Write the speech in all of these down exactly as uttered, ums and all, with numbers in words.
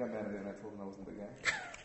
got mad at me and I told him I wasn't the guy.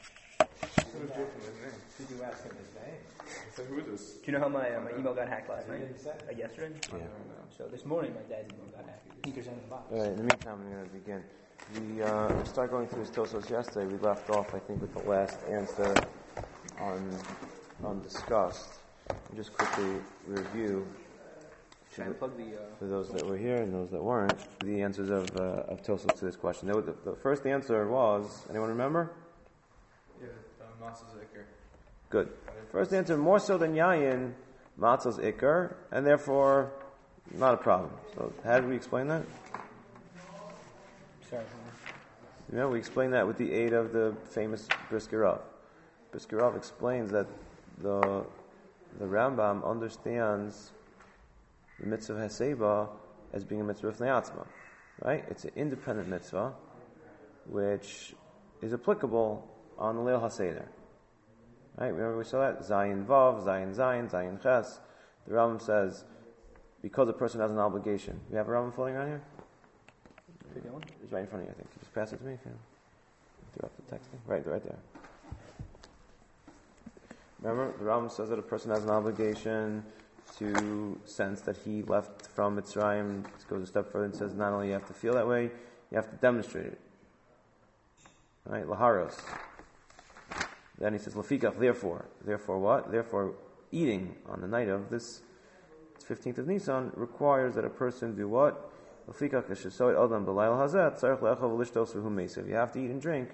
Did you ask him his name? I said, who is this? Do you know how my uh, my email got hacked last night? didn't say. Uh, yesterday? Yeah. So this morning my dad's email got hacked. Sneakers in the box. All right, in the meantime, I'm going to begin. We uh, started going through his Tosos yesterday. We left off, I think, with the last answer on undiscussed. I'll just quickly review Trying to plug the. Uh, for those that were here and those that weren't, the answers of uh, of Tosos to this question. The, the first answer was, anyone remember? Yeah, uh, Matzah's Iker. Good. First answer, more so than Yayin, Matzah's Iker, and therefore not a problem. So how did we explain that? sorry. You know, we explained that with the aid of the famous Brisker Rav. Brisker Rav explains that the the Rambam understands the mitzvah Heseba as being a mitzvah of Neatzma. Right? It's an independent mitzvah which is applicable on the Leil HaSeder. Right? Remember we saw that? Zayin Vav, Zayin Zayin, Zayin Ches. The Rambam says, because a person has an obligation. We have a Rambam floating around here? It's right in front of you, I think. Can you just pass it to me? If you throw up the texting. Right, right there. Remember, the Rambam says that a person has an obligation to sense that he left from Mitzrayim. It goes a step further and says not only you have to feel that way, you have to demonstrate it. Right? Laharos. Then he says, Lafikach, therefore. Therefore what? Therefore, eating on the night of this fifteenth of Nisan requires that a person do what? Lafikach, Eshesoit Adam B'layl Hazet, Tzarech Le'echav V'lishtos V'hu Meisev. You have to eat and drink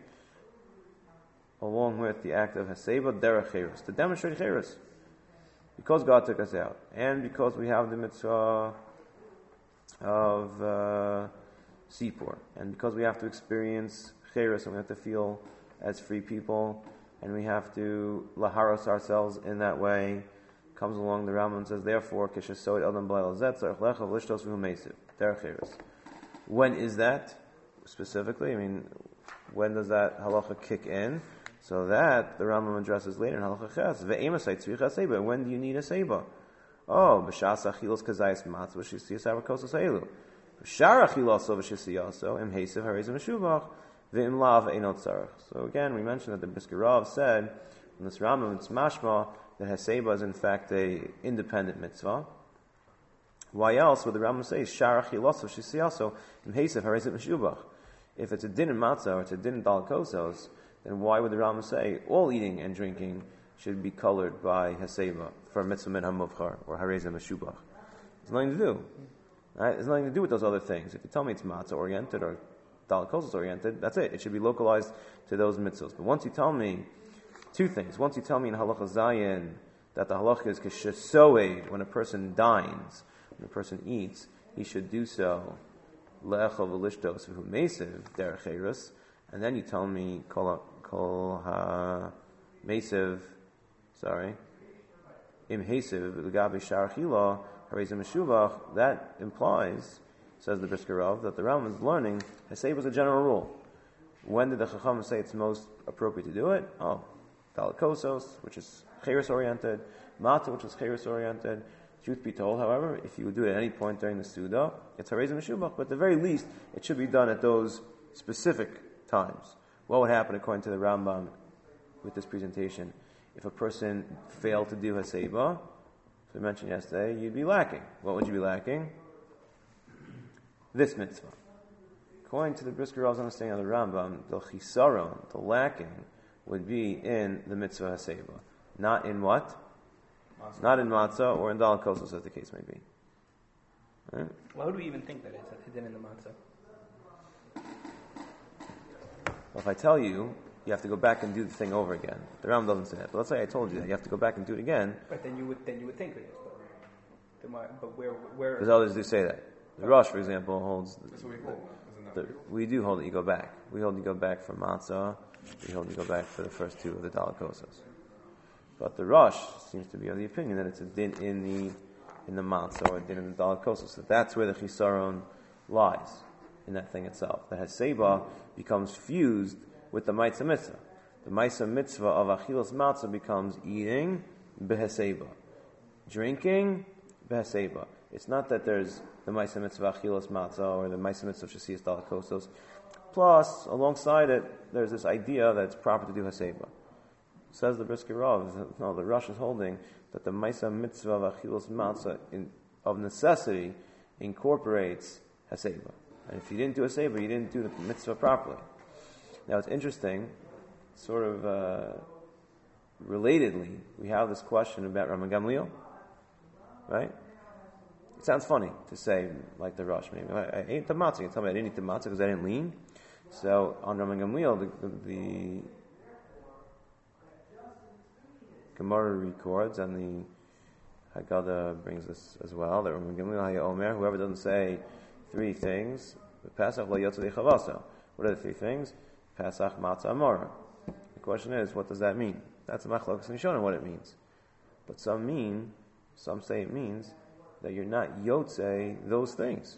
along with the act of Haseba, Derech Cheres, to demonstrate Cheres. Because God took us out, and because we have the mitzvah of uh, Sipur, and because we have to experience Cheres, and we have to feel as free people, and we have to laharos ourselves in that way, comes along the Rambam and says, therefore, Kishasoid Adam B'layl Zet, Tzarech Le'echav V'lishtos V'hu Meisev, Derech Cheres. When is that specifically? I mean, when does that halacha kick in? So that the Rambam addresses later in Halacha Ches. Ve'emasai tzrich haseba. When do you need a seba? Oh, b'shas achilos kazayis matzah v'shisias avakos ha'elu. B'shar achiloso v'shisiyaso im hesev harezim meshuvach ve'im lav einot tzarech. So again, we mentioned that the Brisker Rav said in this Rambam it's mashma that haseba is in fact a independent mitzvah. Why else would the Rambam say shar achiloso v'shisiyaso im hesev harezim meshuvach? If it's a din in matzah or it's a din in dal kosos, then why would the Rambam say all eating and drinking should be colored by Haseba for mitzvah min hamuvchar or hareza meshubach? There's nothing to do. Right? There's nothing to do with those other things. If you tell me it's matzah oriented or dal kosos oriented, that's it. It should be localized to those mitzvahs. But once you tell me two things, once you tell me in halacha zayin that the halacha is keshesoed, when a person dines, when a person eats, he should do so le'echav v'lishtos v'hu meisev derech cheres, and then you tell me kol Kol ha mesev, sorry, im hesev l'gabe shar chila harezim meshuvach. That implies, says the Brisker Rav, that the Rambam is learning Haseba was a general rule. When did the Chacham say it's most appropriate to do it? Oh, Dalet Kosos, which is Cheres oriented, Mata, which is Cheres oriented. Truth be told, however, if you would do it at any point during the Suda, it's harezim meshuvach. But at the very least, it should be done at those specific times. What would happen according to the Rambam with this presentation? If a person failed to do Haseba, as we mentioned yesterday, you'd be lacking. What would you be lacking? This mitzvah. According to the Brisker Rav's understanding of the Rambam, the chisaron, the lacking, would be in the mitzvah Haseba. Not in what? Matzah. Not in matzah or in dal kosos, as the case may be. Right? Why would we even think that it's hidden in the matzah? Well, if I tell you, you have to go back and do the thing over again. The Rambam doesn't say that. But let's say I told you that. You have to go back and do it again. But then you would then you would think it is. But, then why, but where where? Because others do say that. The Rosh, for example, holds. That's what we hold. The, we do hold that you go back. We hold you go back for matzah. We hold you go back for the first two of the dalakosos. But the Rosh seems to be of the opinion that it's a din in the in the matzah or a din in the dalakosos. So that's where the chisaron lies. In that thing itself. The Haseba becomes fused with the Maisa Mitzvah. The Maisa Mitzvah of Achilas Matzah becomes eating behaseba. Drinking behaseba. It's not that there's the Maisa Mitzvah Achilas Matzah or the Maisa Mitzvah Shasiyas Dalakosos Plus, alongside it, there's this idea that it's proper to do haseba. Says the Brisker Rav, no, the Rosh is holding that the Maisa Mitzvah of Achilos Matzah in, of necessity incorporates haseba. And if you didn't do haseba, you didn't do the mitzvah properly. Now it's interesting, sort of uh, relatedly, we have this question about Rabban Gamliel, right? It sounds funny to say, like the Rosh, maybe, I, I ate the matzah. You tell me I didn't eat the matzah because I didn't lean. So on Rabban Gamliel, the, the, the Gemara records, and the Haggadah brings this as well, that Rabban Gamliel Haya Omer, whoever doesn't say three things, the Pesach lo yotze chavaso. What are the three things? Pesach, matzah, amora. The question is, what does that mean? That's a machlokas and Rishonim what it means. But some mean, some say it means that you're not yotze those things.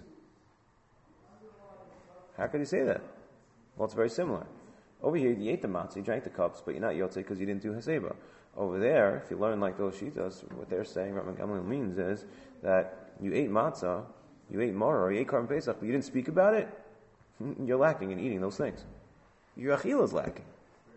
How could you say that? Well, it's very similar. Over here, you ate the matzah, you drank the cups, but you're not yotze because you didn't do haseba. Over there, if you learn like those shitas, what they're saying, Rabban Gamliel means is that you ate matzah, you ate maror, or you ate Karban Pesach, but you didn't speak about it. You're lacking in eating those things. Your achila is lacking.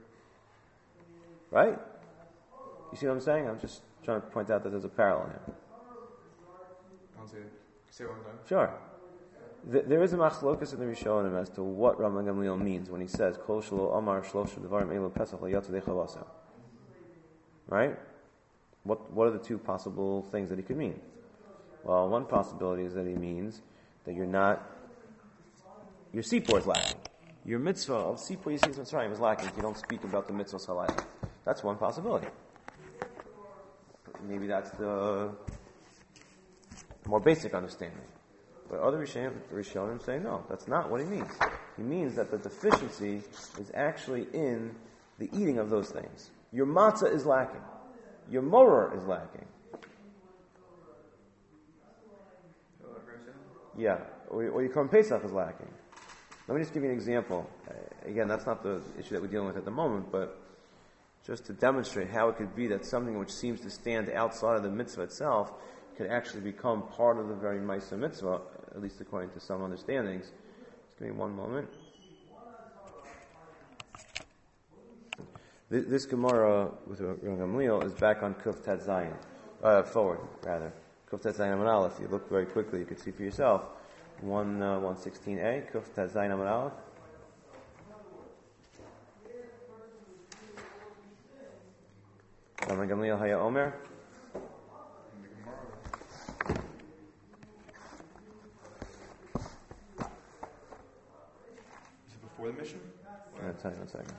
Right? You see what I'm saying? I'm just trying to point out that there's a parallel here. I'll say, say one time. Sure. Th- there is a machlokas in the Rishonim as to what Rabban Gamliel means when he says, Kol shelo amar shlosha devarim elu pesach le'yatzeh chavasa. Right? What What are the two possible things that he could mean? Well, one possibility is that he means that you're not, your sipor is lacking. Your mitzvah of sipor yisrael Mitzrayim is lacking if you don't speak about the mitzvah halayla. That's one possibility. Maybe that's the more basic understanding. But other Rishonim, Rishonim say, no, that's not what he means. He means that the deficiency is actually in the eating of those things. Your matzah is lacking. Your moror is lacking. Yeah, or, or your Karban Pesach is lacking. Let me just give you an example. Uh, again, that's not the issue that we're dealing with at the moment, but just to demonstrate how it could be that something which seems to stand outside of the mitzvah itself could actually become part of the very Maisa mitzvah, at least according to some understandings. Just give me one moment. This, this Gemara with Rabban Gamliel is back on Kuf Tet Zayin, uh, forward rather. Kuf Tet Zayin Amud Aleph. If you look very quickly, you can see for yourself. One uh, one sixteen a Kuf Tet Zayin Amud Aleph. Rabban Gamliel Haya Omer. Is it before the mission? I'll tell you one second.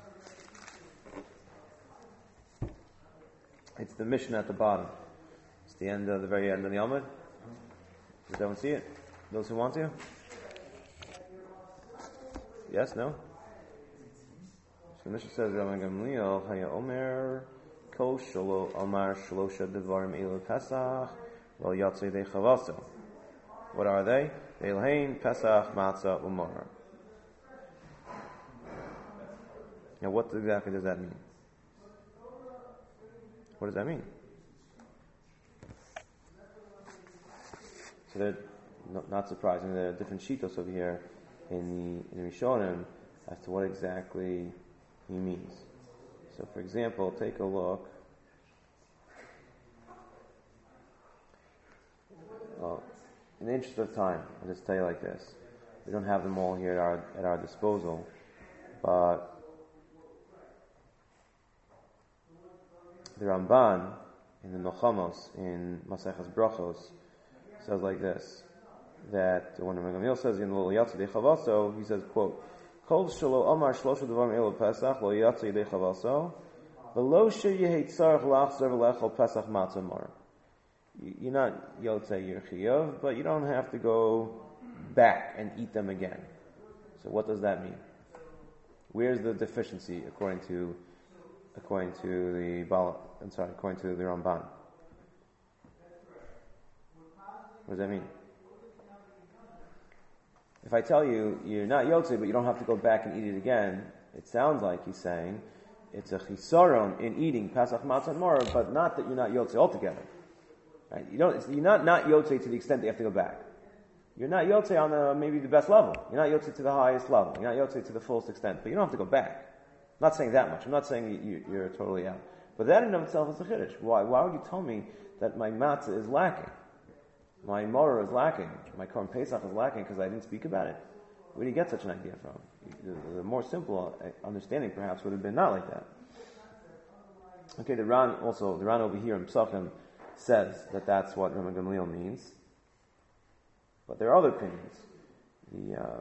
It's the mission at the bottom. It's the end of the very end of the Amud. Does everyone see it? Those who want to? Yes? No? So the mission says, Rabban Gamliel Haya Omer Kol Shelo Amar Shlosha Devarim Elu Pesach Lo Yatzei De Chavaso. What are they? Deilhain, Pesach, Matzah, Umar. Now what exactly does that mean? What does that mean? So they're not, not surprising. There are different shitos over here in the in the Rishonim as to what exactly he means. So, for example, take a look. Well, in the interest of time, I'll just tell you like this: we don't have them all here at our at our disposal, but the Ramban in the Nochamos in Maseches Brachos says like this, that when Rabban Gamliel says in Lo Yatzei De Chavaso, he says, quote, Kol Shelo Amar Shlosha Devarim Elu Pesach Lo Yatzei De Chavaso V'lo Sheyeh Tzarech Lachzer V'lechol Pesach Matzah Mar. You're not Yotzei Yer Chiyuv, but you don't have to go back and eat them again. So what does that mean? Where's the deficiency according to according to the Bala, I'm sorry, according to the Ramban? What does that mean? If I tell you you're not Yotzei, but you don't have to go back and eat it again, it sounds like he's saying it's a chisaron in eating Pesach Matzah and Maror, but not that you're not Yotzei altogether. Right? You don't. It's, you're not not Yotzei to the extent that you have to go back. you're not Yotzei on the, maybe the best level. You're not Yotzei to the highest level. You're not Yotzei to the fullest extent. But you don't have to go back. I'm not saying that much. I'm not saying you, you're totally out. But that in and of itself is the Chiddush. Why, why would you tell me that my matzah is lacking? My morah is lacking. My Korban Pesach is lacking because I didn't speak about it. Where do you get such an idea from? The, the more simple understanding perhaps would have been not like that. Okay, the Ran also, the Ran over here in Psachim says that that's what Rabban Gamliel means. But there are other opinions. The, um,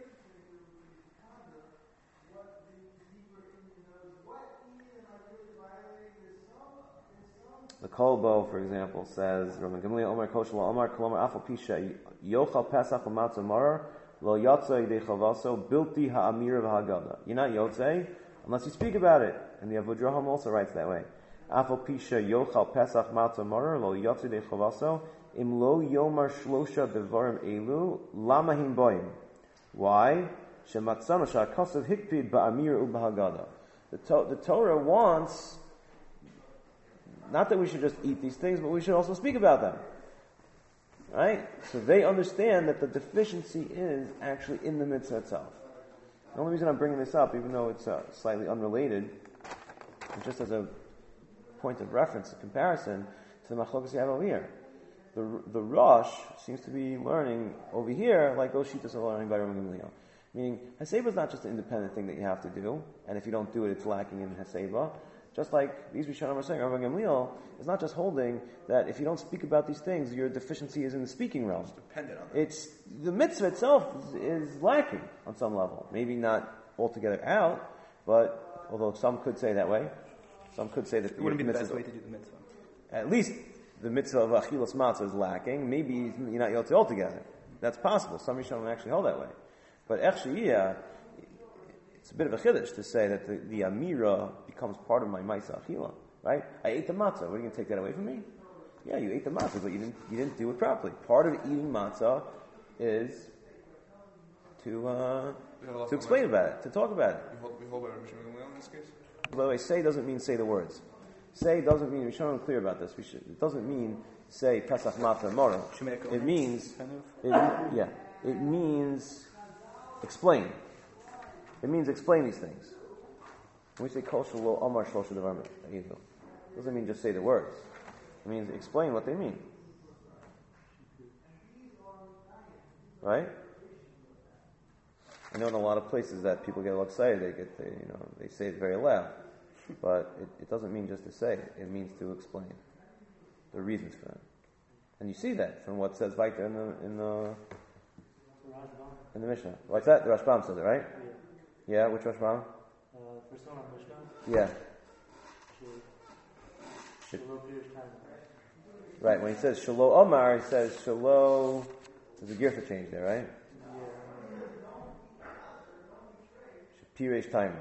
the Kolbo, for example, says, Rabban Gamliel Omar Koshel Omar Kolomar Afal Pisha Yochal Pesach Umatzah Marar Lo Yotzei Yidei Chavaso Bilti Ha'amir V'Hagada. You're not Yotzei unless you speak about it. And the Avudraham also writes that way. Afal Pisha Yochal Pesach Matzah Marar Lo Yotzei Yidei Chavaso Im Lo Yomar Shlosha Devarim Elu Lama Him Boim. Why? Shematzana Sha'akasav Hikpid Ba'amir U'B'Hagada. The to- the Torah wants not that we should just eat these things, but we should also speak about them. Right? So they understand that the deficiency is actually in the mitzvah itself. The only reason I'm bringing this up, even though it's uh, slightly unrelated, is just as a point of reference, a comparison to the machlokas you have over here. The the Rosh seems to be learning over here like those shittas are learning by Rabban Gamliel. Meaning, Haseba is not just an independent thing that you have to do, and if you don't do it, it's lacking in Haseba. Just like these Rishonim are saying, Rabban Gamliel is not just holding that if you don't speak about these things, your deficiency is in the speaking realm. It's dependent on that. It's the mitzvah itself is, is lacking on some level. Maybe not altogether out, but although some could say that way, some could say that It wouldn't be the mitzvah, best way to do the mitzvah. at least the mitzvah of achilas matzah is lacking. Maybe you're not yotzei altogether. That's possible. Some Rishonim actually hold that way. But ech she'iyah, it's a bit of a chiddush to say that the, the amira becomes part of my ma'isa achila, right? I ate the matzah. What are you going to take that away from me? Yeah, you ate the matzah, but you didn't you didn't do it properly. Part of eating matzah is to uh, to explain about it, to talk about it. We hold, we hold by Rabban Gamliel in this case? By the way, say doesn't mean say the words. Say doesn't mean, we should be clear about this. We should, it doesn't mean say Pesach Matzah Mora. It means, it, yeah, it means explain. It means explain these things. When we say Kol Shelo Amar Shlosha Devarim Elu, it doesn't mean just say the words. It means explain what they mean. Right? I know in a lot of places that people get a little excited. They get, they, you know, they say it very loud, but it, it doesn't mean just to say it. It means to explain the reasons for it. And you see that from what says right there in the in the in the Mishnah. What's that? The Rashbam says it, right? Yeah. Yeah, which Rashbam? Uh, first one on Mishnah. Yeah. Shelo Pirush Time. Right. When he says Shelo Omar, he says Shelo. There's a girfa change there, right? Pirush Time.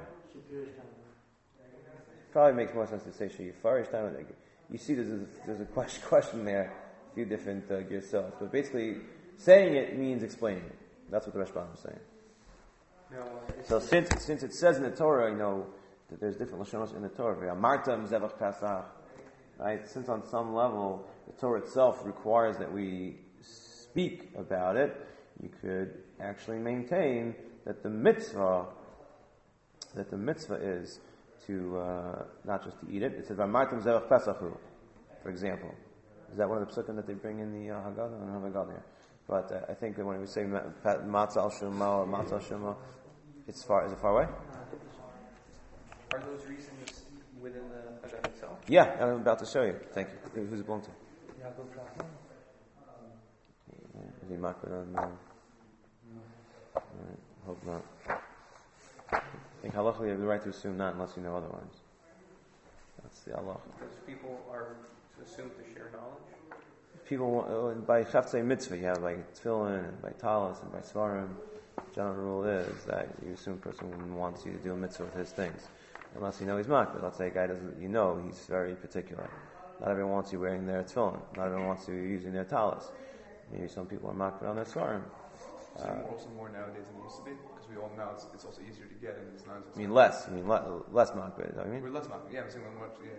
Probably makes more sense to say Sheyifarish Time. You see, there's a, there's a question, question there, a few different uh, girsot. But basically, saying it means explaining it. That's what the Rashbam is saying. No, So since since it says in the Torah, you know, that there's different lashonos in the Torah. Martam zevach Pesach, right? Since on some level the Torah itself requires that we speak about it, you could actually maintain that the mitzvah that the mitzvah is to uh, not just to eat it. It says Martam zevach Pesachu, for example. Is that one of the psukim that they bring in the uh, Haggadah? I don't have Haggadah here. But uh, I think that when we say matzah al shema or matzah al shema, it's far. Is it far away? Are those reasons within the Haggadah itself? Yeah, I'm about to show you. Thank you. Who's it belong to? Yaakov Rachman. Is he makbid on? Uh, right, hope not. I think halachically you have the right to assume not unless you know otherwise. That's the halach. Because people are assumed to share knowledge. People want, uh, by Chavtzei Mitzvah, you have by Tefillin and by Talis and by Svarim. General rule is that you assume a person wants you to do a mitzvah with his things, unless you know he's makbid. Let's say a guy doesn't, you know, he's very particular. Not everyone wants you wearing their tefillin. Not everyone wants you using their talis. Maybe some people are makbid on their svarim. So uh, also more nowadays than it used to be, because we all know it's, it's also easier to get, and it's not. I mean less. I mean le- less makbid. I mean we're less makbid. Yeah, I'm saying much. Yeah.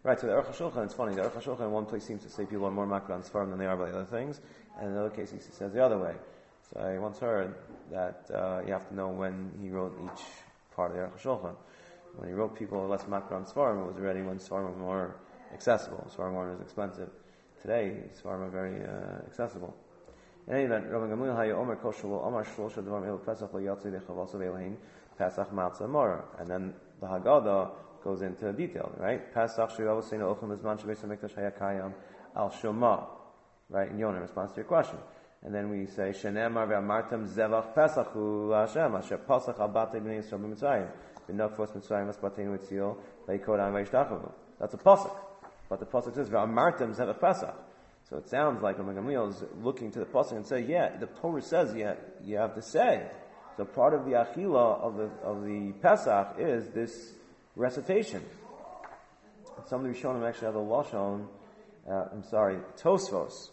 Right, so the Aruch HaShulchan, it's funny, the Aruch HaShulchan in one place seems to say people are more makar on Sfarim than they are by other things, and in another case he says the other way. So I once heard that uh, you have to know when he wrote each part of the Aruch HaShulchan. When he wrote people less makar on Sfarim, it was already when Sfarim were more accessible. Sfarim weren't as expensive. Today, Sfarim are very uh, accessible. In any event, Rabbi Gamliel Haya Omer Koshul Omar Shlosha Dvarim El Pesach Lo Yatsi Dechavos Aveilahin Pesach Matzah Mora, and then the Haggadah goes into detail, right? Pesach Shirov Seinu Ochim Mizman Shabeis Hamikdash Hayakayam Al Shoma, right? In Yonah, in response to your question, and then we say Shenemar Ve'amartem Zevach Pesachu LaHashem Asher Pasach Al Batei Bnei Yisrael B'Mitzrayim V'Nokfos Mitzrayim Asbateinu Etziel V'Yikodan V'Yishtachavu. That's a pasuk, but the pasuk says Ve'amartem Zevach Pesach. So it sounds like Rabbi Gamliel is looking to the pasuk and say, yeah, the Torah says you, you have to say. So part of the achila of the of the Pesach is this recitation. Some of the Rishonim actually have a lashon. Uh, I'm sorry, Tosfos,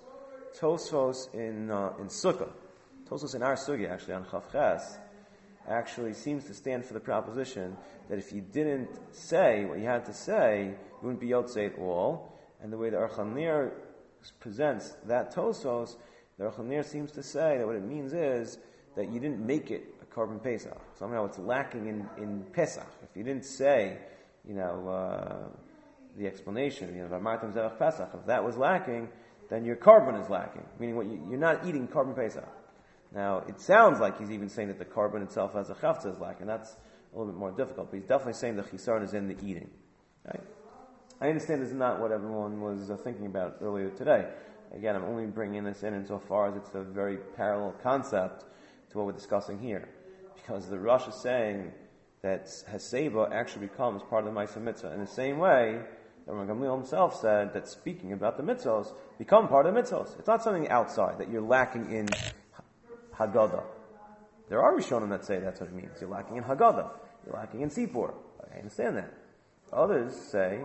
Tosfos in uh, in Sukkah, Tosfos in our Sukkah actually on Chavches actually seems to stand for the proposition that if you didn't say what you had to say, you wouldn't be yotzei at all. And the way the Aruch HaNer presents that Tosfos, the Aruch HaNer seems to say that what it means is that you didn't make it a korban Pesach. Somehow it's lacking in, in Pesach. If you didn't say, you know, uh, the explanation, you know, V'amartem Zevach Pesach, if that was lacking, then your korban is lacking. Meaning what you, you're not eating korban Pesach. Now, it sounds like he's even saying that the korban itself as a chavtza is lacking. That's a little bit more difficult, but he's definitely saying the chisaron is in the eating. Right? I understand this is not what everyone was uh, thinking about earlier today. Again, I'm only bringing this in insofar as it's a very parallel concept to what we're discussing here. Because the Rosh is saying that Haseba actually becomes part of the Ma'aseh Mitzvah. In the same way, that Rabbi Gamliel himself said that speaking about the mitzvahs become part of the mitzvahs. It's not something outside that you're lacking in Haggadah. There are Rishonim that say that's what it means. You're lacking in Haggadah. You're lacking in Sipur. I understand that. Others say,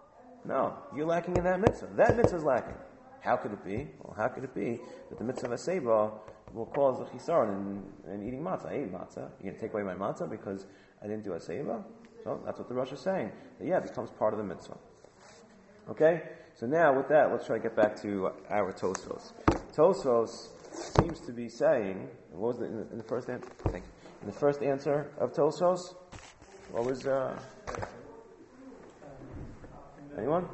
no, you're lacking in that mitzvah. That mitzvah is lacking. How could it be? Well, how could it be that the mitzvah of Haseba will cause the chisaron in, in eating matzah? I ate matzah. You're going to take away my matzah because I didn't do Haseba? So that's what the Rosh is saying. That, yeah, it becomes part of the mitzvah. Okay? So now with that, let's try to get back to our Tosfos. Tosfos seems to be saying, what was the, in, the, in the first answer? Thank you. In the first answer of Tosfos, what was, uh, anyone?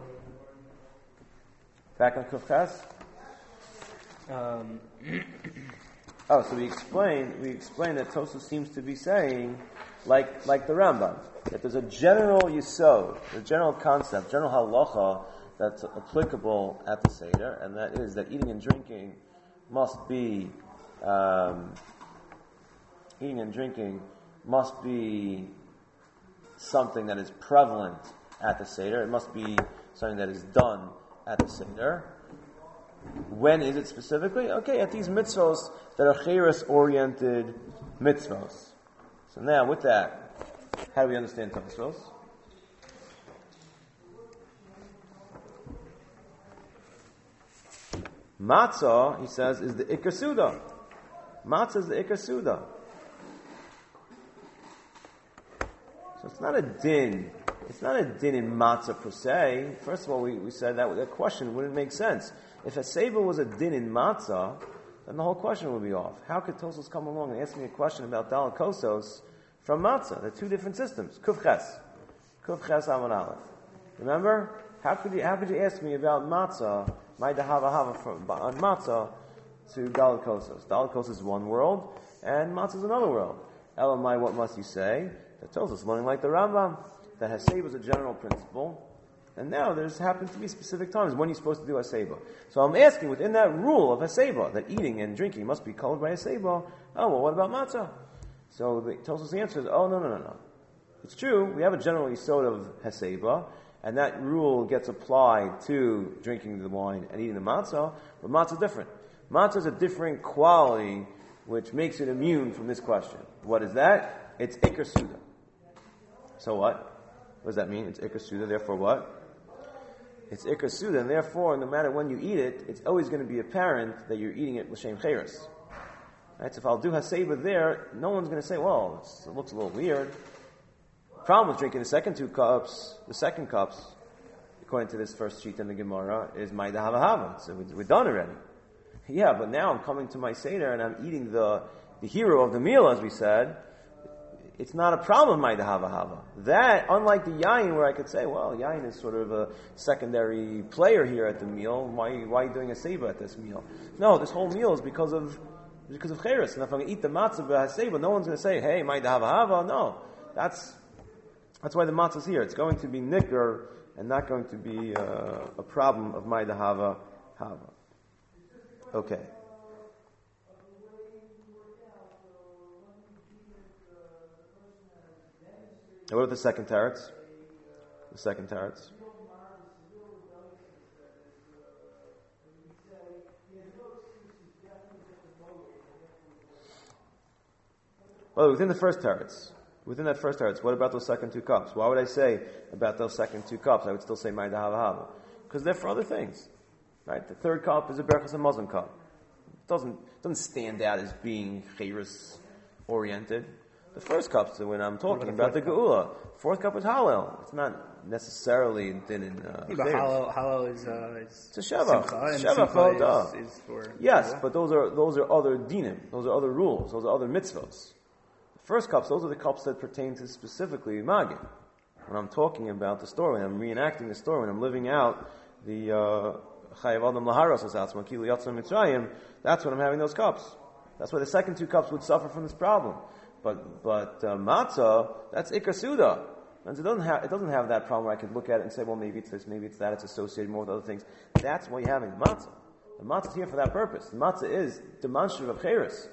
Back on Kufchas? Um, oh, so we explained, we explained that Tosfos seems to be saying, like, like the Rambam, that there's a general yisod, a general concept, general halacha that's applicable at the Seder, and that is that eating and drinking must be, um, eating and drinking must be something that is prevalent at the Seder. It must be something that is done at the Seder. When is it specifically? Okay, at these mitzvos that are chayras-oriented mitzvos. So now, with that, how do we understand Tosfos? Matzah, he says, is the Ikar Suda. Matzah is the Ikar Suda. So it's not a din. It's not a din in matzah per se. First of all, we, we said that that question wouldn't make sense. If a seiba was a din in matzah, then the whole question would be off. How could Tosfos come along and ask me a question about Daled Kosos from matzah? They're two different systems. Kufches. Kufches Amon Aleph. Remember? How could you, how could you ask me about matzah, my dahava hava from on matzah to Daled Kosos? Daled Kosos is one world, and matzah is another world. Elamai, what must you say? That tells us, learning like the Rambam, that Haseba is a general principle, and now there's happens to be specific times when you're supposed to do Haseba. So I'm asking, within that rule of Haseba, that eating and drinking must be colored by Haseba, oh, well, what about matzah? So the Tosfos answer is, oh, no, no, no, no. It's true, we have a general yisod of Haseba, and that rule gets applied to drinking the wine and eating the matzah, but matzah is different. Matzah is a different quality which makes it immune from this question. What is that? It's Ikar Suda. So what? What does that mean? It's Ikar Suda, therefore what? It's Ikar Suda, and therefore, no matter when you eat it, it's always going to be apparent that you're eating it l'shem cheres. Right? So if I'll do Haseba there, no one's going to say, well, it's, it looks a little weird. The problem with drinking the second two cups, the second cups, according to this first sheet in the Gemara, is my Hava Hava. So we're done already. Yeah, but now I'm coming to my Seder and I'm eating the, the hero of the meal, as we said. It's not a problem, my Hava Hava. That, unlike the Yayin, where I could say, well, Yayin is sort of a secondary player here at the meal. Why, why are you doing a Seba at this meal? No, this whole meal is because of because of Cheres. And if I'm going to eat the matzah b'haseba, no one's going to say, hey, my Hava Hava. No, that's that's why the matzah is here. It's going to be nicker and not going to be uh, a problem of my Hava Hava. Okay. Now what about the second teretz? The second teretz. Well, within the first teretz, within that first teretz, what about those second two cups? Why would I say about those second two cups? I would still say Ma'ida Hava Hava. Because they're for other things. Right? The third cup is a Berachas HaMazon cup. It doesn't, doesn't stand out as being Chayris oriented. The first cup, so when I'm talking about, about the Geula, fourth cup is Hallel. It's not necessarily din in uh, yeah, but Hallel, Hallel is uh, is it's a Sheva. Sheva, Sheva is, is for yes, Geula. But those are those are other dinim. Those are other rules. Those are other mitzvos. The first cups, those are the cups that pertain to specifically Magid. When I'm talking about the story, when I'm reenacting the story, when I'm living out the Chayav Adam Laharos Asatzma Kilu Yatzam Mitzrayim, that's when I'm having those cups. That's why the second two cups would suffer from this problem. But but uh, matzah, that's ikar suda, and so it doesn't have it doesn't have that problem where I could look at it and say, well, maybe it's this, maybe it's that. It's associated more with other things. That's why you're having the matzah. The matzah is here for that purpose. The matzah is demonstrative of cheres,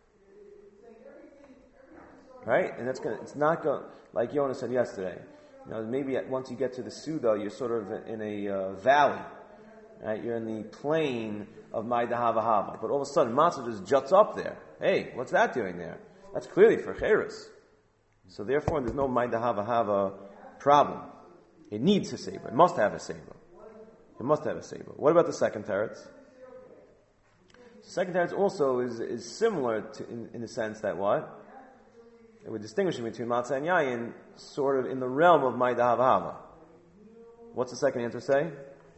right? And that's gonna. It's not going like Yonah said yesterday. You know, maybe at, once you get to the suda, you're sort of in a uh, valley, right? You're in the plain of Ma'ida Hava Hava, but all of a sudden matzah just juts up there. Hey, what's that doing there? That's clearly for Cheres. So therefore, there's no Ma'ida Hava Hava problem. It needs a Seba. It must have a Seba. It must have a Seba. What about the second teretz? The second teretz also is, is similar to, in, in the sense that what? It would distinguish between Matzah and Yayin, sort of in the realm of Ma'ida Hava Hava. What's the second answer say?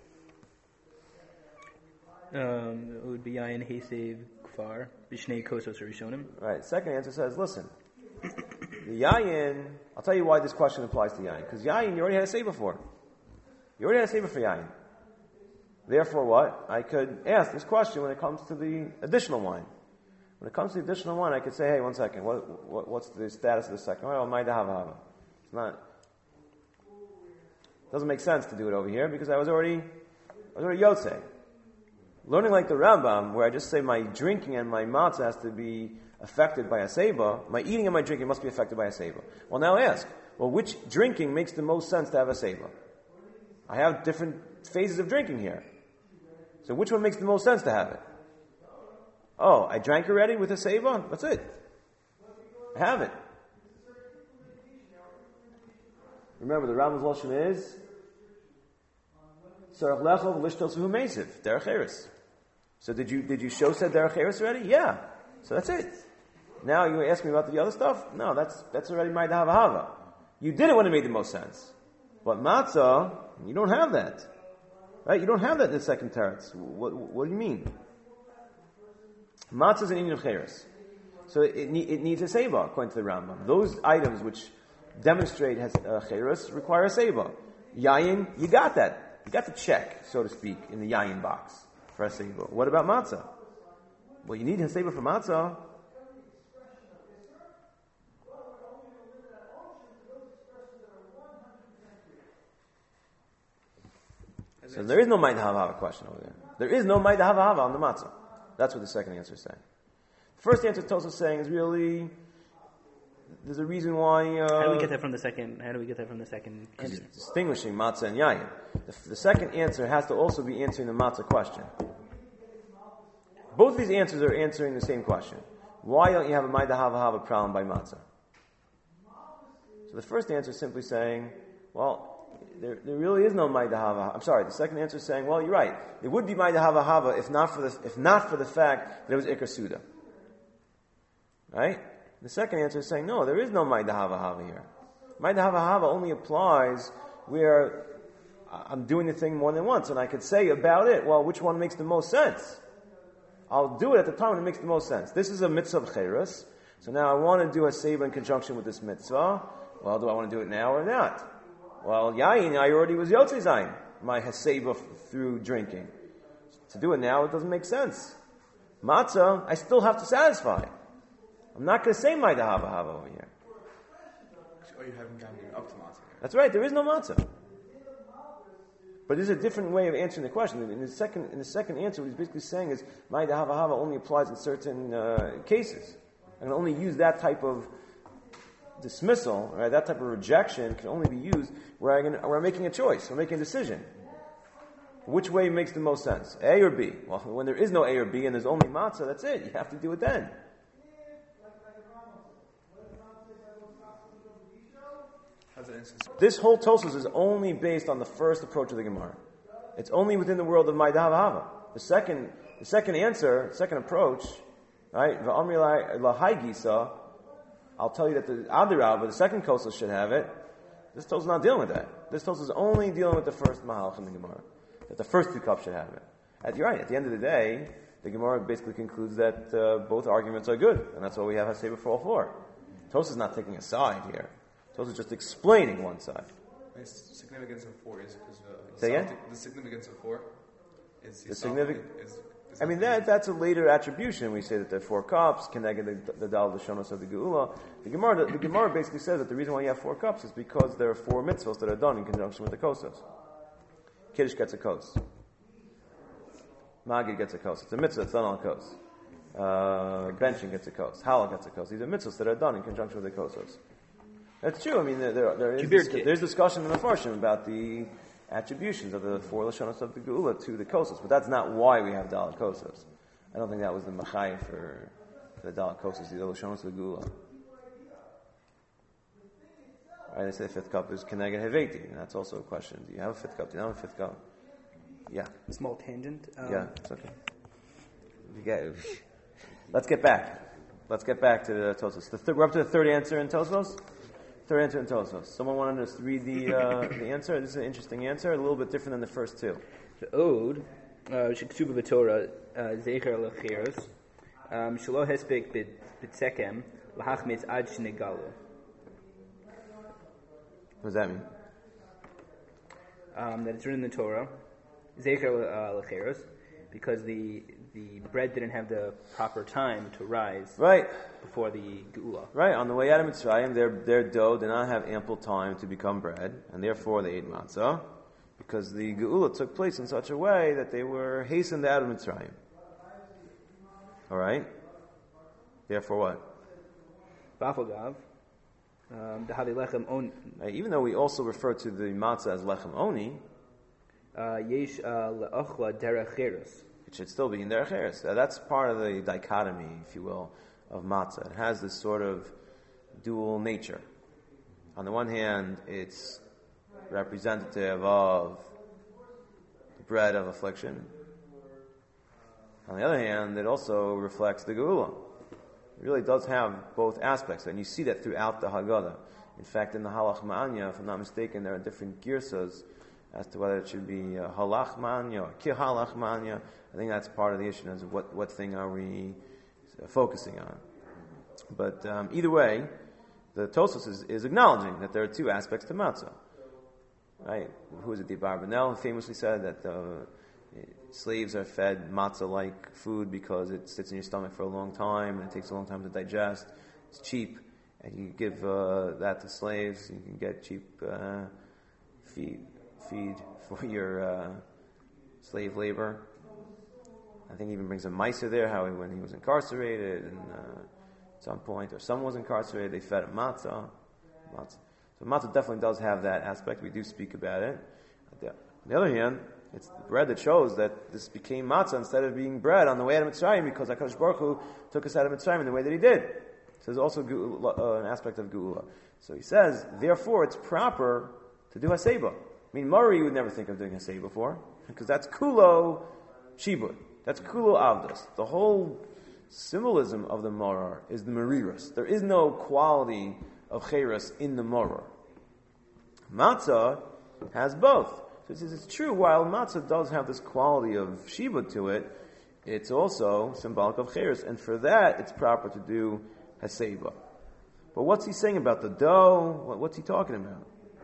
Um, it would be Yayin Hesev Kfar B'Shnei Kosos Rishonim. Right. Second answer says, listen, the Yayin. I'll tell you why this question applies to Yayin. Because Yayin, you already had a say before. You already had a say for Yayin. Therefore, what? I could ask this question when it comes to the additional wine. When it comes to the additional wine, I could say, hey, one second, what, what what's the status of the second wine? Oh, Ma'ida Hava Hava. It's not. It doesn't make sense to do it over here because I was already, I was already Yotzei. Learning like the Rambam, where I just say my drinking and my matzah has to be affected by a seba, my eating and my drinking must be affected by a seba. Well, now ask, well, which drinking makes the most sense to have a seba? I have different phases of drinking here. So which one makes the most sense to have it? Oh, I drank already with a seba? That's it. I have it. Remember, the Rambam's Lashon is Sarach Lechov Lishtos V'hu Meisiv, Derech Eretz. So did you did you show said Derech Eretz already? Yeah. So that's it. Now you ask me about the other stuff? No, that's that's already Ma'ida Hava Hava. You did it when it made the most sense. But matzah, you don't have that. Right? You don't have that in the second teretz. What, what do you mean? Matzah is an Inyan of Cheres. So it, it, it needs a Seba, according to the Rambam. Those items which demonstrate has uh, Cheres require a Seba. Yayin, you got that. You got the check, so to speak, in the Yayin box for a Seba. What about Matzah? Well, you need a Seba for Matzah. So there is no Ma'ida Hava Hava question over there. There is no Ma'ida Hava Hava on the Matzah. That's what the second answer is saying. The first answer Tosfos is saying is really, there's a reason why... Uh, how do we get that from the second, how do we get that from the second answer? Distinguishing Matzah and Yayin. The, the second answer has to also be answering the Matzah question. Both of these answers are answering the same question. Why don't you have a Ma'ida Hava Hava problem by Matzah? So the first answer is simply saying, well, There, there really is no Ma'ida Hava. I'm sorry. The second answer is saying, well, you're right. There would be Ma'ida Hava Hava if not for the if not for the fact that it was Ikar Suda. Right? The second answer is saying, no, there is no Ma'ida Hava Hava here. Ma'ida Hava Hava only applies where I'm doing the thing more than once, and I could say about it, well, which one makes the most sense? I'll do it at the time when it makes the most sense. This is a mitzvah of cheres, so now I want to do a seiba in conjunction with this mitzvah. Well, do I want to do it now or not? Well, yayin, I already was yotze zayin, my haseba f- through drinking. To do it now, it doesn't make sense. Matzah, I still have to satisfy. I'm not going to say my dahava hava over here. Oh, you haven't gotten up to matzah yet. That's right, there is no matzah. But this is a different way of answering the question. In the second, in the second answer, what he's basically saying is, my dahava hava only applies in certain uh, cases. I can only use that type of dismissal, right? That type of rejection can only be used where, I can, where I'm making a choice, I'm making a decision. Which way makes the most sense? A or B? Well, when there is no A or B and there's only matzah, that's it. You have to do it then. How's that instance? This whole Tosfos is only based on the first approach of the Gemara. It's only within the world of my dahava hava. The second, the second answer, second approach, right? V'amri lahai gisa. I'll tell you that the Adirabah, the second Kosel, should have it. This Tosfos is not dealing with that. This Tosfos is only dealing with the first Mahalach in the Gemara. That the first two cups should have it. At, you're right, at the end of the day, the Gemara basically concludes that uh, both arguments are good, and that's why we have Haseba for all four. Tosfos is not taking a side here. Tosfos is just explaining one side. The significance of four is because uh, Say again? the significance of four is The significant. Is, is I mean, that that's a later attribution. We say that there are four cups, connected the, the Dal Lashonos of the Geula. The Gemara, the, the Gemara basically says that the reason why you have four cups is because there are four mitzvahs that are done in conjunction with the kosos. Kiddush gets a kos. Magid gets a kos. It's a mitzvah, it's done on a kos. Uh, benching gets a kos. Halal gets a kos. These are mitzvahs that are done in conjunction with the kosos. That's true. I mean, there, there, there is dis- there's discussion in the Farshim about the attributions of the four Lashonos of the Geula to the kosos, but that's not why we have Dal kosos. I don't think that was the Machai for, for the Dal kosos, the Lashonos of the Geula. Right, they say the fifth cup is Keneged Heveti, and that's also a question. Do you have a fifth cup? Do you not have a fifth cup? Yeah. Small tangent. Um, Yeah, it's okay. You get, let's get back. Let's get back to the Tosfos. The th- we're up to the third answer in Tosfos. Third answer in Tosfos. Someone wanted us to read the uh, the answer. This is an interesting answer, a little bit different than the first two. The Ode, Sheksuba B'Torah, Zecher Lecheros, Shelo Hespek B'Tsekem, L'Hachmetz Ad Shnegalu. What does that mean? Um, that it's written in the Torah, Zecher uh, Lecheros, because the the bread didn't have the proper time to rise Right. before the Geula. Right, on the way out of Mitzrayim, their, their dough did not have ample time to become bread, and therefore they ate matzah, because the Geula took place in such a way that they were hastened out of Mitzrayim. Alright? Therefore what? Bafagav, um, the Hadi Lechem On, Right, even though we also refer to the matzah as lechem oni, uh, Yesh uh, Le'ochla Derech Cheros. it should still be in derech eretz. Uh, That's part of the dichotomy, if you will, of matzah. It has this sort of dual nature. On the one hand, it's representative of the bread of affliction. On the other hand, it also reflects the geula. It really does have both aspects, and you see that throughout the Haggadah. In fact, in the Halach Ma'anya, if I'm not mistaken, there are different girsas as to whether it should be uh, Halach Ma'anya or Ki Halach Ma'anya. I think that's part of the issue, is what, what thing are we uh, focusing on. But um, either way, the Tosfos is, is acknowledging that there are two aspects to matzah. Right? Who is it? The Barbanel famously said that uh, slaves are fed matzah-like food because it sits in your stomach for a long time and it takes a long time to digest. It's cheap, and you give uh, that to slaves. You can get cheap uh, feed feed for your uh, slave labor. I think he even brings a meiser there, how he, when he was incarcerated and uh, at some point, or someone was incarcerated, they fed him matzah. matzah. So matzah definitely does have that aspect. We do speak about it. On the other hand, it's the bread that shows that this became matzah instead of being bread on the way out of Mitzrayim, because HaKadosh Baruch Hu took us out of Mitzrayim in the way that He did. So there's also geula, uh, an aspect of geula. So he says, therefore, it's proper to do haseba. I mean, Mari, you would never think of doing haseba before, because that's kulo shibud. That's kulo avdas. The whole symbolism of the maror is the mariras. There is no quality of cheres in the maror. Matzah has both. So it says it's true, while matzah does have this quality of shibud to it, it's also symbolic of cheres, and for that, it's proper to do haseba. But what's he saying about the dough? What, what's he talking about?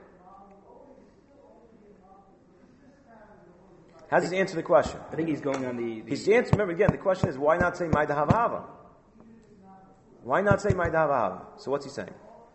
How does he answer the question? I think he's going on the. the He's answer. Remember again, the question is why not say my dahavava? Why not say my dahavava? So what's he saying?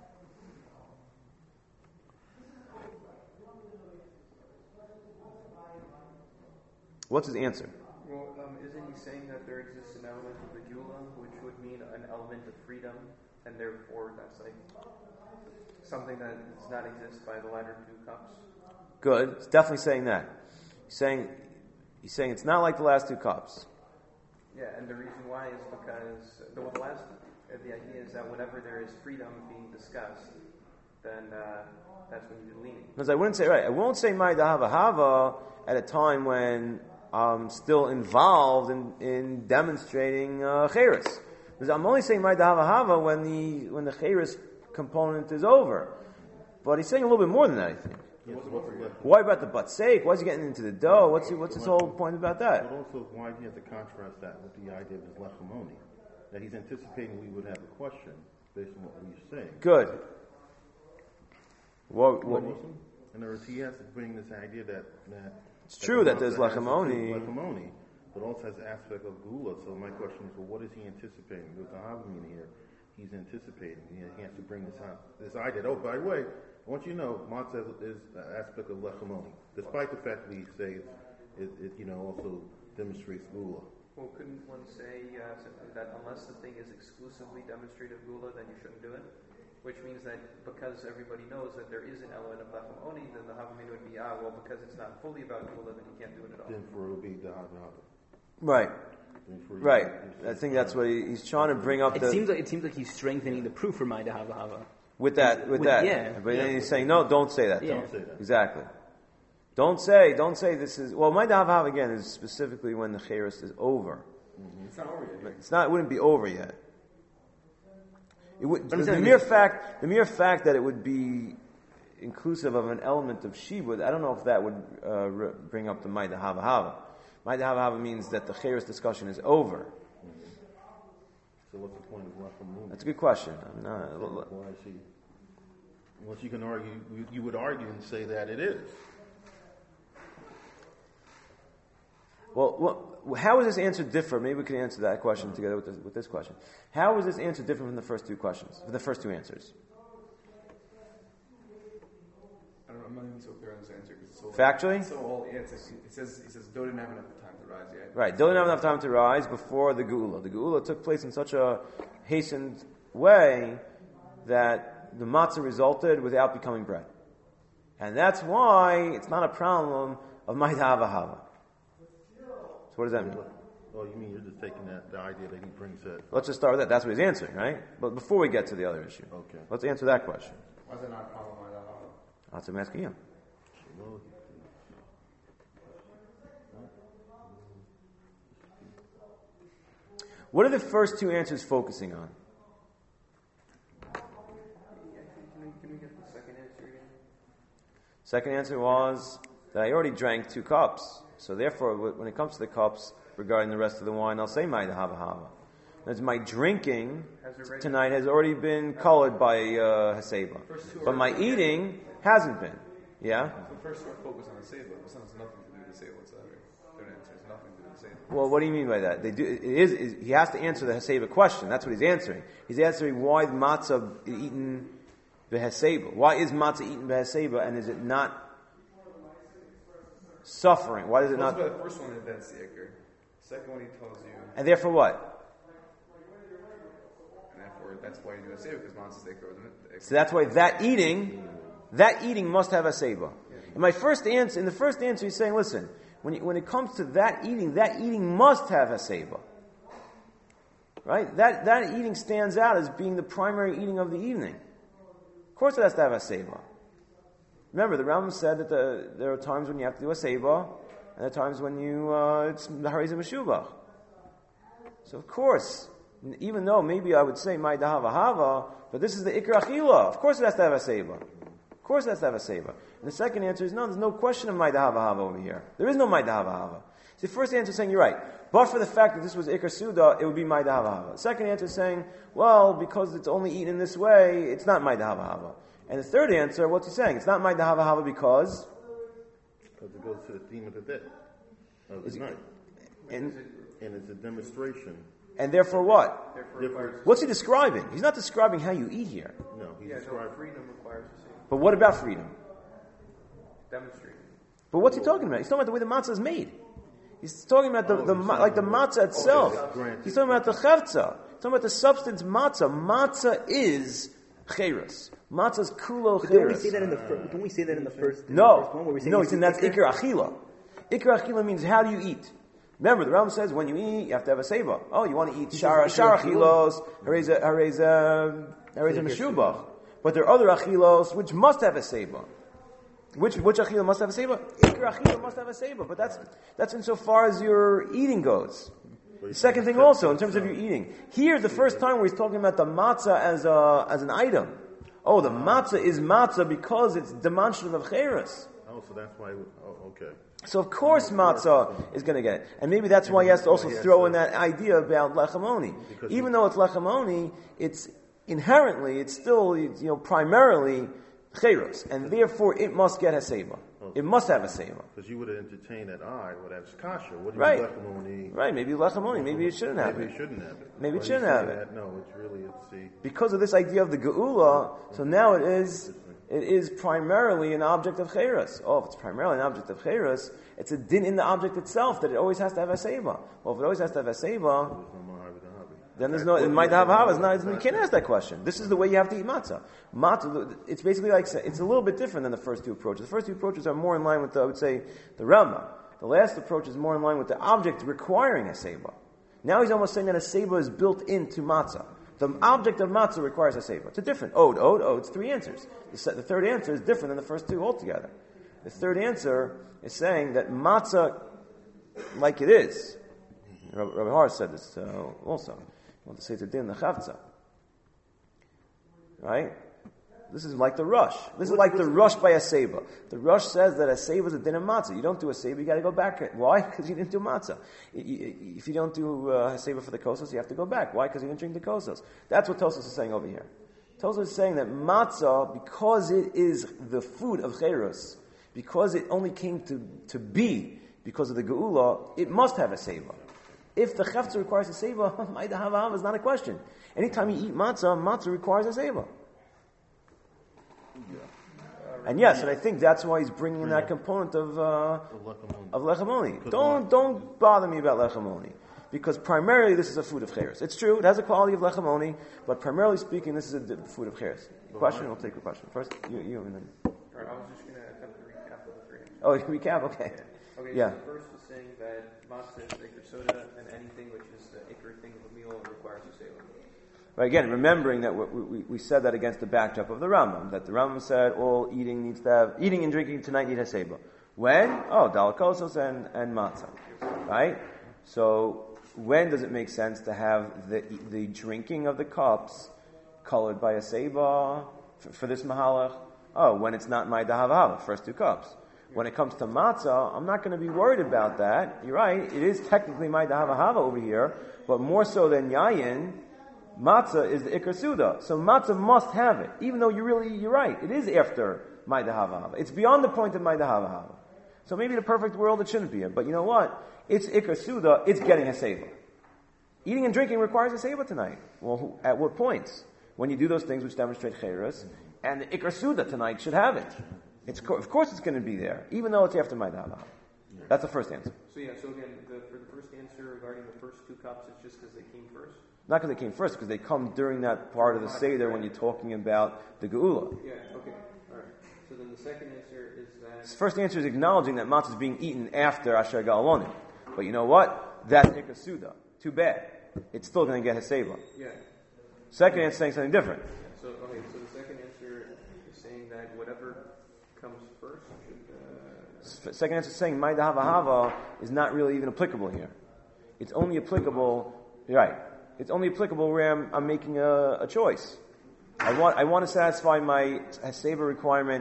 What's his answer? Well, um, isn't he saying that there exists an element of the gula, which would mean an element of freedom, and therefore that's like something that does not exist by the latter two cups? Good. It's definitely saying that. He's saying he's saying it's not like the last two cups. Yeah, and the reason why is because the, the last uh, the idea is that whenever there is freedom being discussed, then uh, that's when you're leaning. Because I wouldn't say right. I won't say my dahavahava at a time when I'm still involved in, in demonstrating uh, cheres. Because I'm only saying my dahavahava when the when the cheres component is over. But he's saying a little bit more than that, I think. Yes, what's the Why about the butt sake? Why is he getting into the dough? What's he, what's his whole point about that? But also, why do you have to contrast that with the idea of his lechamoni? That he's anticipating we would have a question based on what he's saying. Good. What, what, In other words, he has to bring this idea that, that it's true that the there's matzah has lechamoni. lechamoni, but also has the aspect of gula. So my question is, well, what is he anticipating? With the Havamina here, he's anticipating. He, he has to bring this out, this idea. Oh, by the way, I want you to know, matzah is an aspect of lechamoni, despite the fact that we say it, it, it you know, also demonstrates gula. Well, couldn't one say uh, that unless the thing is exclusively demonstrative gula, then you shouldn't do it? Which means that because everybody knows that there is an element of lechamoni, then the havamina would be, ah, well, because it's not fully about gula, then you can't do it at all. Then for it would be the havamina. Right. Then for Right. you- I think that's what he, he's trying to bring up. It the, seems like it seems like he's strengthening the proof for my dahavahava. with that, with, with- that. yeah. But then he's saying, no, don't say that. Yeah. Don't say that. Exactly. Don't say, don't say this is, well, my dahav again is specifically when the cheres is over. It's not over yet. It's not, it wouldn't be over yet. It would, the, I'm the saying mere this- fact, the mere fact that it would be inclusive of an element of shibud, I don't know if that would uh, re- bring up the Maida Hava Hava. Maida Hava Hava means that the cheres discussion is over. So what's the point of lechamoni? That's a good question. I'm not, Why is he? Unless you can argue, you, you would argue and say that it is. well, well, how is this answer different? Maybe we can answer that question together with this, with this question. How is this answer different from the first two questions, from the first two answers? I don't know, I'm not even so clear on this answer. 'Cause it's so, Factually? It's so all, yeah, it's, it says, it says, Doe didn't have enough time to rise yet. Right, they didn't have enough time to rise before the Geula. The Geula took place in such a hastened way that the matzah resulted without becoming bread. And that's why it's not a problem of Maida Hava Hava. So what does that mean? Oh, you mean you're just taking that the idea that he brings that? Let's just start with that. That's what he's answering, right? But before we get to the other issue, Okay. let's answer that question. Why is that not a problem? Why not? That's what I'm asking you. Well, What are the first two answers focusing on? Yeah, can we, can we get the second answer again? Second answer was that I already drank two cups. So therefore, when it comes to the cups regarding the rest of the wine, I'll say Maida Hava Hava. As my drinking Has already- tonight has already been colored by uh, Haseba. First two But are- my eating hasn't been. Yeah? The first one focus on the Seifa. This has nothing to do with the Seifa whatsoever. Third answer has nothing to do with the Seifa. Well, what do you mean by that? They do, it is, is, he has to answer the Haseba question. That's what he's answering. He's answering why the matzah is eaten behaseba. Why is matzah eaten behaseba, and is it not suffering? Why does it Well, not? that's why the first one is that's the Iker. Second one he tells you, And therefore what? and therefore that's why you do the Seifa, because Mons is the Iker, wasn't it? The Iker. So that's why that eating, that eating must have a seba. In my first answer, in the first answer, he's saying, listen, when you, when it comes to that eating, that eating must have a seba. Right? That that eating stands out as being the primary eating of the evening. Of course, it has to have a seba. Remember, the Rambam said that the, there are times when you have to do a seba, and there are times when you uh, it's the harizah meshubach. So of course, even though maybe I would say my dahava hava, but this is the ikra achila. Of course, it has to have a seba. Of course it has to have a seva. And the second answer is no, there's no question of Maida Hava Hava over here. There is no Maida Hava Hava. So the first answer is saying, you're right. But for the fact that this was Ikar Suda, it would be Maida Hava Hava. The second answer is saying, well, because it's only eaten in this way, it's not Maida Hava Hava. And the third answer, what's he saying? It's not Maida Hava Hava because... Because it goes to the theme of the day, of the night. And, and it's a demonstration. And therefore what? Therefore requires What's he describing? He's not describing how you eat here. No, he's yeah, no, describing. freedom requires the same. But what about freedom? Demonstrating. But what's he talking about? He's talking about the way the matzah is made. He's talking about the, Oh, the he's ma- like the matzah itself. granted. He's talking about the chavtza. He's talking about the substance matzah. Matzah is cheres. Matzah is kulo But don't we cheres. say that in the first? Don't we say that in the first? In No, the first one where we say no, you he's see saying that's ikar? ikar achila. Ikar achila means how do you eat? Remember, the Rambam says when you eat, you have to have a seva. Oh, you want to eat shara shara achilos, hareza hareza hareza meshubach. But there are other achilos which must have a seva. Which which achila must have a seva? Ikar achila must have a seva. But that's that's insofar as your eating goes. The second thing also, in terms of your eating. Here, the first time where he's talking about the matzah as a, as an item. Oh, the matzah is matzah because it's demonstrative of cheres. Oh, so that's why. Oh, okay. So of course matzah is going to get it. And maybe that's why he has to also throw in that idea about lechamoni. Even though it's lechamoni, it's inherently, it's still, you know, primarily cheres. And therefore it must get a seva. It must have a seva. Because you would have entertained that I would have kasha. What do you Right. lechamoni? Right, maybe lechamoni, maybe it shouldn't have Maybe it. it shouldn't have it. Maybe it Why shouldn't you say have it. that? No, it's really, it's the... Because of this idea of the geula, so now it is it is primarily an object of cheres. Oh, if it's primarily an object of cheres, it's a din in the object itself that it always has to have a seva. Well, if it always has to have a seva, There's no mahavi dahavi. then there's no, it might have hava. It's not, you can't ask that question. This is the way you have to eat matzah. Matzah, it's basically like, it's a little bit different than the first two approaches. The first two approaches are more in line with, the, I would say, the Rama. The last approach is more in line with the object requiring a seva. Now he's almost saying that a seva is built into matzah. The object of matzah requires a seva. It's a different ode, ode, ode. It's three answers. The, se- the third answer is different than the first two altogether. The third answer is saying that matzah, like it is, Rabbi, Rabbi Har said this uh, also. I want to say it's a din the chavtza. Right? This is like the rush. This is like the rush by a seva. The rush says that a seva is a din of matzah. You don't do a seva, you got to go back. Why? Because you didn't do matzah. If you don't do uh, a seva for the kosos, you have to go back. Why? Because you didn't drink the kosos. That's what Tosos is saying over here. Tosos is saying that matzah, because it is the food of cheres, because it only came to, to be because of the geula, it must have a seva. If the chavtza requires a seva, Maida Hava Hava is not a question. Anytime you eat matzah, matzah requires a seva. And yes, and I think that's why he's bringing in that component of uh, of lechamoni. Don't don't bother me about lechamoni, because primarily this is a food of cheres. It's true; it has a quality of lechamoni, but primarily speaking, this is a di- food of cheres. Question? We'll take a question first. You, you and then. All right, I was just going to attempt to recap of the three. Oh, you recap. Okay. Yeah. Okay. Yeah. So the first is saying that matzah is ikar soda, and anything which is the ikar thing of a meal requires a seva. But again, remembering that we, we, we said that against the backdrop of the Rambam, that the Rambam said all eating needs to have, eating and drinking tonight need haseba. When? Oh, dalakosos and, and matzah. Right? So, when does it make sense to have the the drinking of the cups colored by a seba for, for this mahalach? Oh, when it's not my dahavava, first two cups. When it comes to matzah, I'm not going to be worried about that. You're right, it is technically my dahavava over here, but more so than yayin, matzah is the ikar suda. So matzah must have it. Even though you really, you're right, it is after my dahavava. It's beyond the point of my dahavava. So maybe in a perfect world it shouldn't be it. But you know what? It's ikar suda, it's getting a seva. Eating and drinking requires a seva tonight. Well, who, at what points? When you do those things which demonstrate cheres, and the ikar suda tonight should have it. It's, of course it's going to be there, even though it's after my dahavava. That's the first answer. So yeah, so again, the, for the first answer regarding the first two cups, it's just because they came first? Not because they came first, because they come during that part of the Seder when you're talking about the Geula. Yeah, okay. Alright. So then the second answer is that... The first answer is acknowledging that matzah is being eaten after Asher Ga'alonim. But you know what? That's Ikar Suda. Too bad. It's still going to get Haseva. Yeah. Second answer is saying something different. So, okay, so the second answer is saying that whatever comes first should... Uh... Second answer is saying my Dahava Hava is not really even applicable here. It's only applicable... Right. It's only applicable where I'm, I'm making a, a choice. I want I want to satisfy my Haseva requirement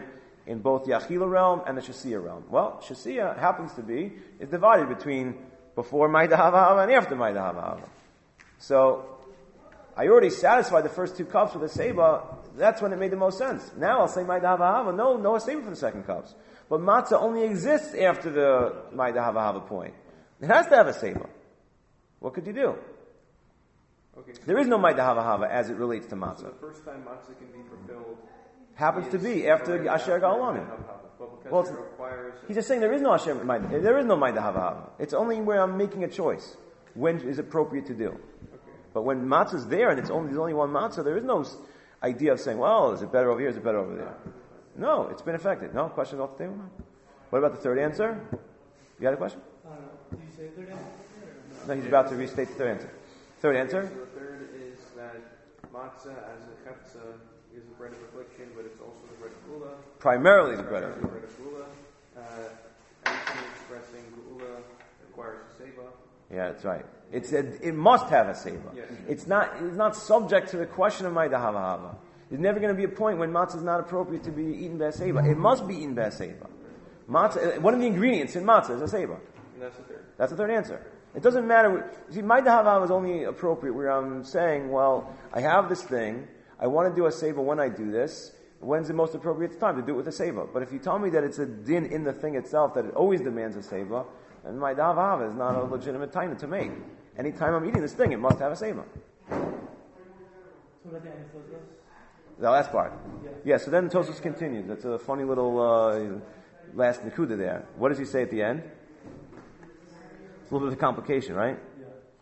in both the Achila realm and the Shasiya realm. Well, Shasiya happens to be, is divided between before Maida Hava Hava and after Maida Hava Hava. So, I already satisfied the first two cups with the Seba, that's when it made the most sense. Now I'll say Maida Hava Hava, no, no Seba for the second cups. But matzah only exists after the Maida Hava Hava point. It has to have a Seba. What could you do? Okay, so There is no Maida Hava Hava as it relates to so matzah. the first time matzah can be fulfilled Happens to is be after already Asher after Ga'alanim. Maida Hava Hava. But because Well, it it's- requires He's just saying there is no Asher Maida, there is no Maida Hava Hava. It's only where I'm making a choice. When is appropriate to do. okay. But when matzah's there and it's only, there's only one matzah, there is no s- idea of saying, well, is it better over here, is it better over there? No, it's been affected. No? Question off the table? What about the third answer? You got a question? I don't know. Did you say third answer? No, he's about to restate the third answer. Third answer? So the third is that matzah as a chefza is the bread of affliction, but it's also the bread of gula. Primarily the bread Primarily of the bread of gula. Uh, anything expressing gula requires a seba. Yeah, that's right. It's a, it must have a seva. Yes. It's not it's not subject to the question of Maida Hava Hava. There's never going to be a point when matzah is not appropriate to be eaten by a seva. It must be eaten by a seva. Matzah, one of the ingredients in matzah is a seva. And that's the third. That's the third answer. It doesn't matter. You see, Maida Hava Hava is only appropriate where I'm saying, well, I have this thing. I want to do a seva when I do this. When's the most appropriate time to do it with a seva? But if you tell me that it's a din in the thing itself, that it always demands a seva, then Maida Hava Hava is not a legitimate time to make. Anytime I'm eating this thing, it must have a seva. So what the end of those? The last part. Yeah. Yeah, so then Tosos continues. That's a funny little uh, last Nakuda there. What does he say at the end? It's a little bit of a complication, right? Yeah.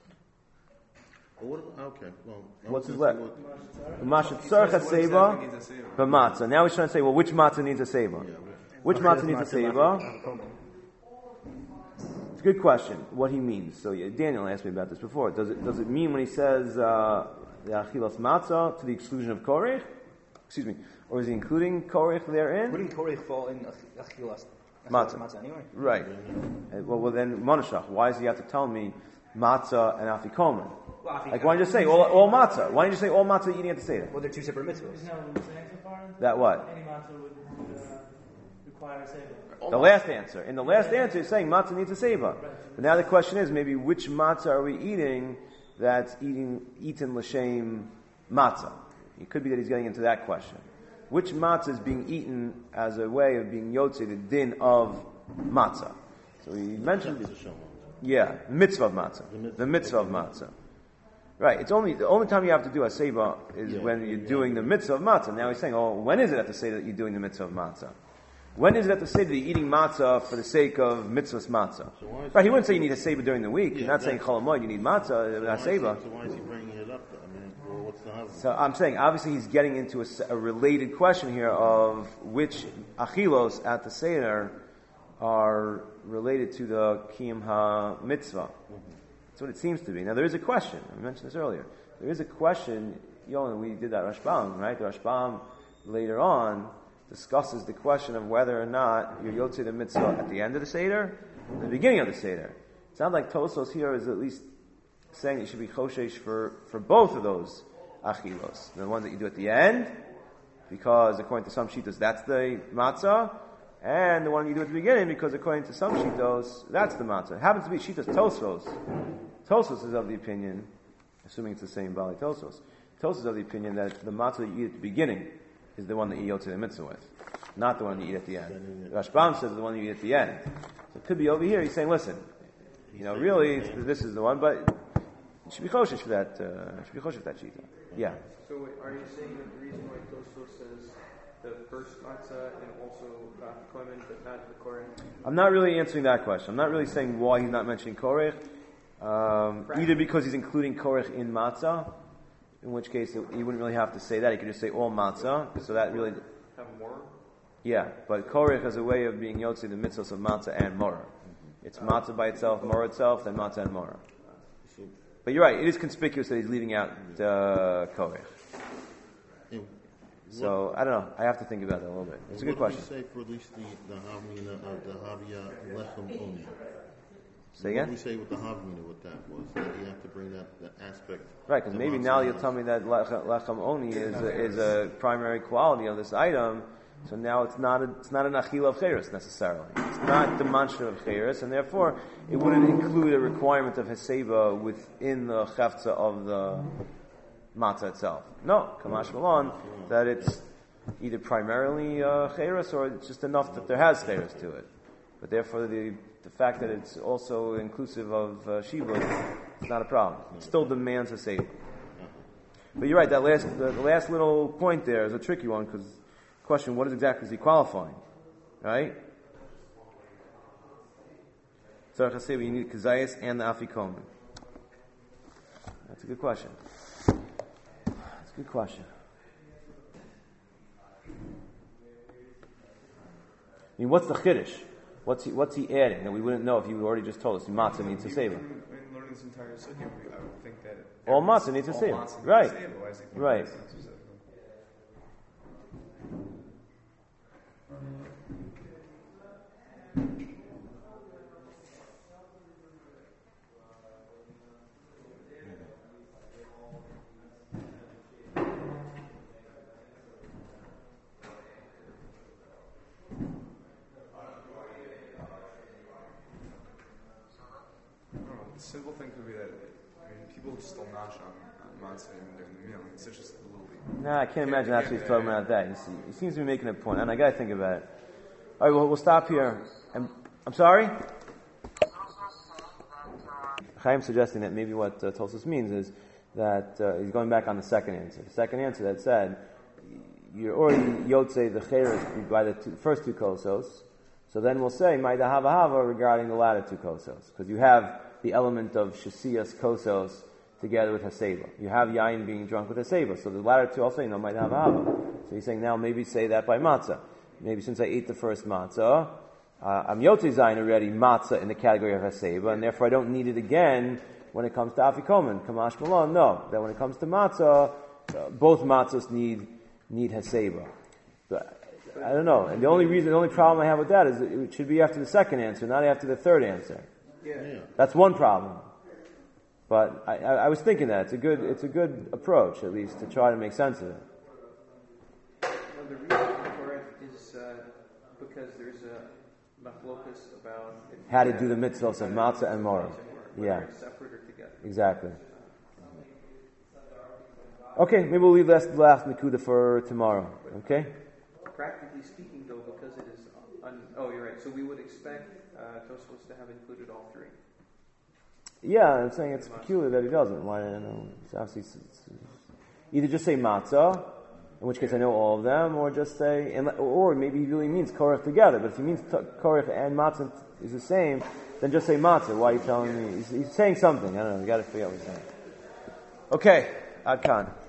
Well, what, okay, well. I What's was his gonna left? say Mashat He tzarech says what exactly seva, needs a seva. but matzah. Now he's trying to say, well, which matzah needs a seva? what- yeah, Which matzah needs a seva? It's a good question. What he means. So yeah, Daniel asked me about this before. Does it does it mean when he says uh, the achilas matzah to the exclusion of korech? Excuse me, or is he including korech therein? Wouldn't Korech fall in ach- achilas? Matzah. Matzah anyway. Right. Uh, Well, well then, Monashach, why does he have to tell me matzah and afikomen? Well, afi- Like, why don't you just say all, all matzah? Why don't you say all matzah eating at the Seder? Well, they're two separate mitzvahs. Isn't that what we're saying so far? That what? Any matzah would, would uh, require a seva. The last answer. In the last answer, he's saying matzah needs a seva. But now the question is, maybe which matzah are we eating that's eating eaten l'shem matzah? It could be that he's getting into that question. Which matzah is being eaten as a way of being yotze, the din of matzah? So he mentioned, It's a show. yeah, mitzvah of matzah, the mitzvah of matzah. Right. It's only the only time you have to do a seva is Yeah. when you're doing the mitzvah of matzah. Now he's saying, oh, when is it at the Seder that you're doing the mitzvah of matzah? When is it at the Seder that you're eating matzah for the sake of mitzvah's matzah? So why is Right. he- He wouldn't say you need a seva during the week. Yeah, You're not saying that- chol hamoed, you need matzah, Why not is he- seva. So why is he bringing it up? I mean, well, what's the hazard? So I'm saying, obviously, he's getting into a, s- a related question here of which achilos at the Seder are related to the kiyum ha mitzvah. That's what it seems to be. Now there is a question. I mentioned this earlier. There is a question. You know, we did that Rashbam, right? The Rashbam later on discusses the question of whether or not you're yotze the mitzvah at the end of the Seder, or the beginning of the Seder. It sounds like Tosos here is at least saying you should be choshesh for, for both of those achilos. The ones that you do at the end, because according to some shitas that's the matzah, and the one you do at the beginning, because according to some shitos, that's the matzah. It happens to be shitas Tosos. Tosos is of the opinion, assuming it's the same Bali Tosos, Tosos is of the opinion that the matzah that you eat at the beginning is the one that you yotze the mitzvah with, not the one you eat at the end. Rashbam says the one you eat at the end. So it could be over here, he's saying, listen, you know, really, it's, this is the one, but you should be choshesh for that, uh, should be choshesh for that shita. Yeah. So wait, are you saying that the reason why Tosfos says the first matzah and also uh, kohen, but not the korech? I'm not really answering that question. I'm not really saying why he's not mentioning korech. Um, either because he's including korech in matzah, in which case it, he wouldn't really have to say that. He could just say all matzah. So that really, Have more? yeah. But korech is a way of being yotze the mitzvahs of matzah and morah. It's matzah by itself, morah itself, then matzah and morah. But you're right. It is conspicuous that he's leaving out the korech. And So I don't know. I have to think about that a little bit. It's a good what question. do we say for at least the the havmina of the havia lechem oni? Say What do again. we say with the havmina? What that was? That you have to bring that, that aspect. Right, because to maybe matzah now and you'll tell me that lech- lechem oni is a, is a primary quality of this item, So now it's not a, it's not an achila of cheres necessarily. It's not demonstrative of cheres, and therefore it wouldn't include a requirement of heseba within the chefza of the matzah itself. No, kamash malon, that it's either primarily uh, cheres or it's just enough that there has cheres to it. But therefore the the fact that it's also inclusive of uh, shibud, it's not a problem. It still demands heseba. But you're right, that last the, the last little point there is a tricky one because question, what is exactly is he qualifying? Right? So I say we need kazayas and the afikomen. That's a good question. That's a good question. I mean, what's the chiddush? What's he, what's he adding that we wouldn't know if you already just told us? Matzah needs a seva. In learning this entire sugya, I would think that all matzah needs a seva. Right. Right. The simple thing could be that I mean, people still nosh on, on matzah even during the meal. It's just a little bit. Nah, I can't imagine actually talking about that. You see, he seems to be making a point, and I got to think about it. All right, well, we'll stop here. I'm, I'm sorry. Chaim suggesting that maybe what uh, Tosfos means is that uh, he's going back on the second answer. The second answer that said you're already yotze the cheres by the two, first two kosos. So then we'll say ma'ida hava hava regarding the latter two kosos because you have the element of shasiyas kosos together with haseba. You have yain being drunk with haseba. So the latter two also, you know, ma'ida hava hava. So he's saying now maybe say that by matzah. Maybe since I ate the first matzah, uh, I'm yotze zayin already matzah in the category of haseba, and therefore I don't need it again when it comes to afikomen. Kamash malon, no. That when it comes to matzah, uh, both matzahs need need haseba. But I don't know. And the only reason, the only problem I have with that is that it should be after the second answer, not after the third answer. Yeah. That's one problem. But I, I, I was thinking that it's a good, it's a good approach at least to try to make sense of it. Well, the reason for it is uh, because there's a machlokas about if How to do the mitzvahs of matzah and morah. Yeah. Separate or together. Exactly. Okay, maybe we'll leave last last nikuda for tomorrow. Okay. Practically speaking, though, because it is un- oh, you're right. So we would expect uh, Tosfos to have included all three. Yeah, I'm saying it's peculiar that he doesn't. Why? You know, it's obviously it's, it's, either just say matzah, in which case I know all of them, or just say, and, or maybe he really means korach together. But if he means t- korach and matzah is the same, then just say matzah. Why are you telling me? He's, he's saying something. I don't know. You got to figure out what he's saying. Okay, Ad Khan.